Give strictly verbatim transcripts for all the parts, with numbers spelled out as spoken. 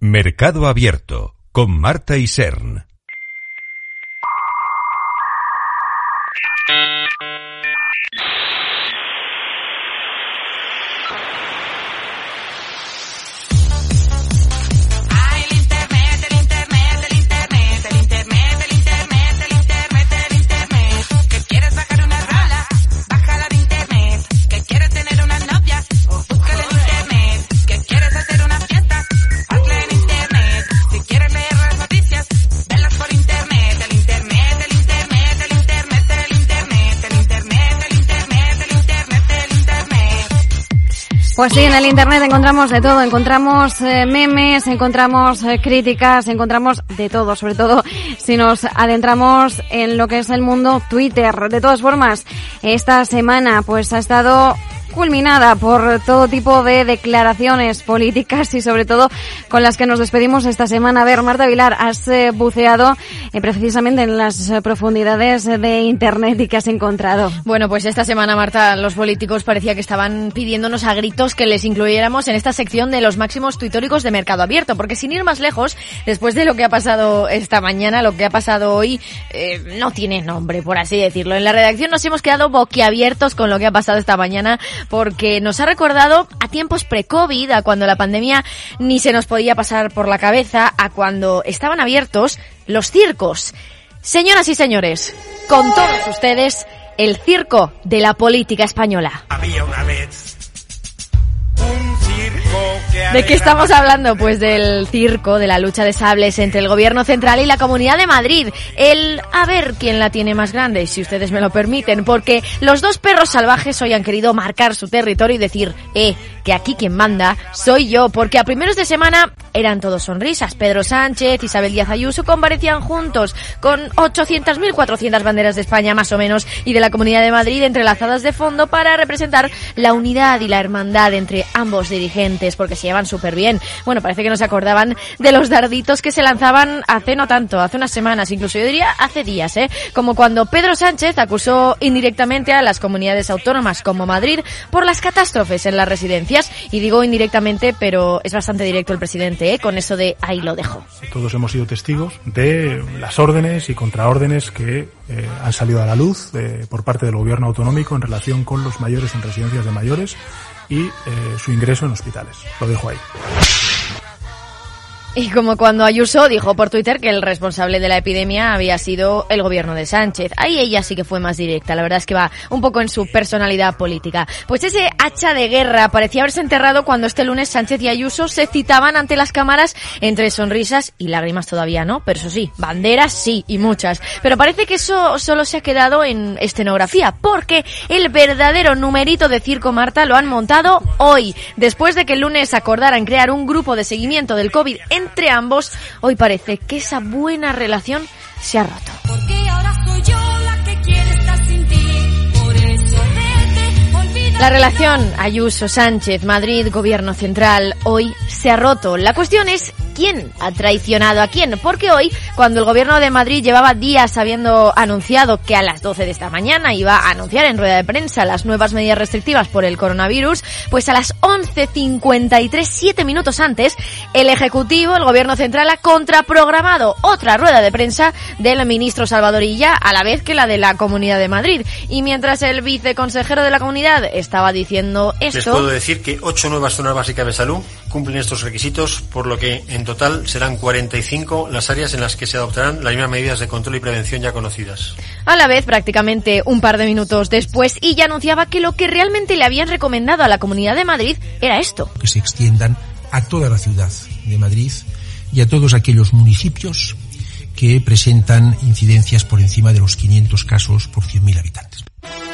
Mercado Abierto, con Marta Isern. Pues sí, en el internet encontramos de todo, encontramos eh, memes, encontramos eh, críticas, encontramos de todo, sobre todo si nos adentramos en lo que es el mundo Twitter. De todas formas, esta semana pues ha estado culminada por todo tipo de declaraciones políticas y sobre todo con las que nos despedimos esta semana. A ver, Marta Vilar, has eh, buceado eh, precisamente en las eh, profundidades de internet y ¿qué has encontrado? Bueno, pues esta semana, Marta, los políticos parecía que estaban pidiéndonos a gritos que les incluyéramos en esta sección de los máximos tuitóricos de Mercado Abierto, porque sin ir más lejos, después de lo que ha pasado esta mañana, lo que ha pasado hoy, eh, no tiene nombre, por así decirlo. En la redacción nos hemos quedado boquiabiertos con lo que ha pasado esta mañana, porque nos ha recordado a tiempos pre-COVID, a cuando la pandemia ni se nos podía pasar por la cabeza, a cuando estaban abiertos los circos. Señoras y señores, con todos ustedes, el circo de la política española. Había una vez un circo que... ¿De qué estamos hablando? Pues del circo, de la lucha de sables entre el gobierno central y la Comunidad de Madrid. El a ver quién la tiene más grande, si ustedes me lo permiten, porque los dos perros salvajes hoy han querido marcar su territorio y decir, eh, que aquí quien manda soy yo, porque a primeros de semana eran todos sonrisas. Pedro Sánchez, Isabel Díaz Ayuso comparecían juntos con ochocientas mil cuatrocientas banderas de España más o menos y de la Comunidad de Madrid entrelazadas de fondo para representar la unidad y la hermandad entre ambos dirigentes, porque se llevan súper bien. Bueno, parece que no se acordaban de los darditos que se lanzaban hace no tanto, hace unas semanas, incluso yo diría hace días, ¿eh? Como cuando Pedro Sánchez acusó indirectamente a las comunidades autónomas como Madrid por las catástrofes en las residencias. Y digo indirectamente, pero es bastante directo el presidente, ¿eh? Con eso de ahí lo dejo. Todos hemos sido testigos de las órdenes y contraórdenes que eh, han salido a la luz eh, por parte del gobierno autonómico en relación con los mayores en residencias de mayores y eh, su ingreso en hospitales. Lo dejo ahí. Y como cuando Ayuso dijo por Twitter que el responsable de la epidemia había sido el gobierno de Sánchez. Ahí ella sí que fue más directa, la verdad es que va un poco en su personalidad política. Pues ese hacha de guerra parecía haberse enterrado cuando este lunes Sánchez y Ayuso se citaban ante las cámaras entre sonrisas y lágrimas todavía, ¿no? Pero eso sí, banderas sí, y muchas. Pero parece que eso solo se ha quedado en escenografía, porque el verdadero numerito de circo, Marta, lo han montado hoy. Después de que el lunes acordaran crear un grupo de seguimiento del COVID en entre ambos, hoy parece que esa buena relación se ha roto. Porque ahora soy yo la que quiere estar sin ti, por eso vete, olvida. La relación Ayuso-Sánchez, Madrid, gobierno central, hoy se ha roto. La cuestión es quién ha traicionado a quién, porque hoy, cuando el gobierno de Madrid llevaba días habiendo anunciado que a las doce de esta mañana iba a anunciar en rueda de prensa las nuevas medidas restrictivas por el coronavirus, pues a las once cincuenta y tres, siete minutos antes, el Ejecutivo, el gobierno central, ha contraprogramado otra rueda de prensa del ministro Salvador Illa, a la vez que la de la Comunidad de Madrid. Y mientras el viceconsejero de la Comunidad estaba diciendo esto... Les puedo decir que ocho nuevas zonas básicas de salud cumplen estos requisitos, por lo que en total serán cuarenta y cinco las áreas en las que se adoptarán las mismas medidas de control y prevención ya conocidas. A la vez, prácticamente un par de minutos después, Illa anunciaba que lo que realmente le habían recomendado a la Comunidad de Madrid era esto. Que se extiendan a toda la ciudad de Madrid y a todos aquellos municipios que presentan incidencias por encima de los quinientos casos por cien mil habitantes.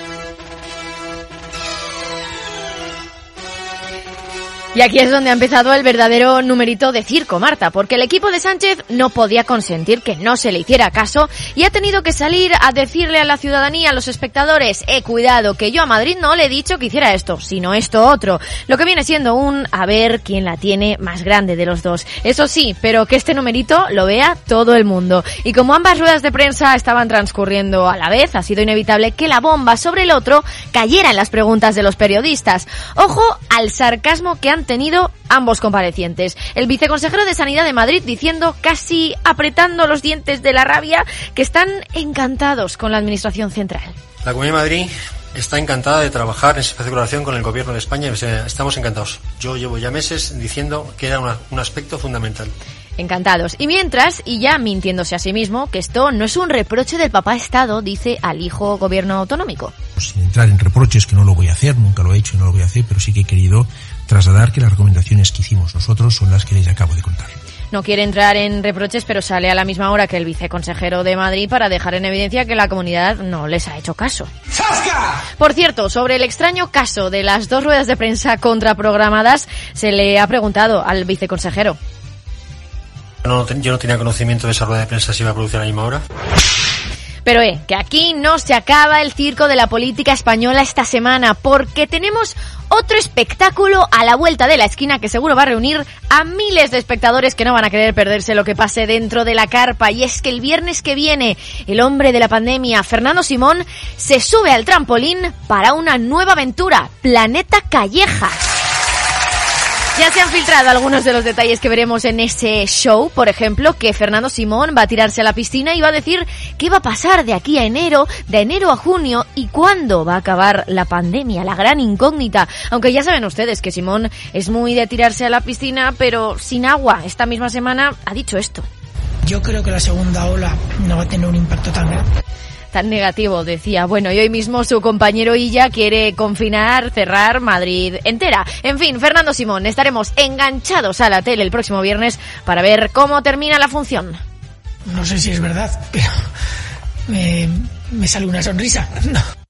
Y aquí es donde ha empezado el verdadero numerito de circo, Marta, porque el equipo de Sánchez no podía consentir que no se le hiciera caso y ha tenido que salir a decirle a la ciudadanía, a los espectadores, eh, cuidado, que yo a Madrid no le he dicho que hiciera esto, sino esto otro. Lo que viene siendo un a ver quién la tiene más grande de los dos. Eso sí, pero que este numerito lo vea todo el mundo. Y como ambas ruedas de prensa estaban transcurriendo a la vez, ha sido inevitable que la bomba sobre el otro cayera en las preguntas de los periodistas. Ojo al sarcasmo que han tenido ambos comparecientes. El viceconsejero de Sanidad de Madrid diciendo, casi apretando los dientes de la rabia, que están encantados con la Administración Central. La Comunidad de Madrid está encantada de trabajar en especial colaboración con el Gobierno de España. Estamos encantados. Yo llevo ya meses diciendo que era una, un aspecto fundamental. Encantados. Y mientras, y ya mintiéndose a sí mismo, que esto no es un reproche del papá Estado, dice al hijo gobierno autonómico. Sin entrar en reproches, que no lo voy a hacer, nunca lo he hecho y no lo voy a hacer, pero sí que he querido trasladar que las recomendaciones que hicimos nosotros son las que les acabo de contar. No quiere entrar en reproches, pero sale a la misma hora que el viceconsejero de Madrid para dejar en evidencia que la comunidad no les ha hecho caso. ¡Zasca! Por cierto, sobre el extraño caso de las dos ruedas de prensa contraprogramadas, se le ha preguntado al viceconsejero. No, yo no tenía conocimiento de esa rueda de prensa, si iba a producir a la misma hora. Pero eh, que aquí no se acaba el circo de la política española esta semana, porque tenemos otro espectáculo a la vuelta de la esquina que seguro va a reunir a miles de espectadores que no van a querer perderse lo que pase dentro de la carpa. Y es que el viernes que viene, el hombre de la pandemia, Fernando Simón, se sube al trampolín para una nueva aventura, Planeta Calleja. Ya se han filtrado algunos de los detalles que veremos en ese show, por ejemplo, que Fernando Simón va a tirarse a la piscina y va a decir qué va a pasar de aquí a enero, de enero a junio, y cuándo va a acabar la pandemia, la gran incógnita. Aunque ya saben ustedes que Simón es muy de tirarse a la piscina, pero sin agua. Esta misma semana ha dicho esto. Yo creo que la segunda ola no va a tener un impacto tan grande. Tan negativo, decía. Bueno, y hoy mismo su compañero Illa quiere confinar, cerrar Madrid entera. En fin, Fernando Simón, estaremos enganchados a la tele el próximo viernes para ver cómo termina la función. No sé si es verdad, pero me, me sale una sonrisa. No.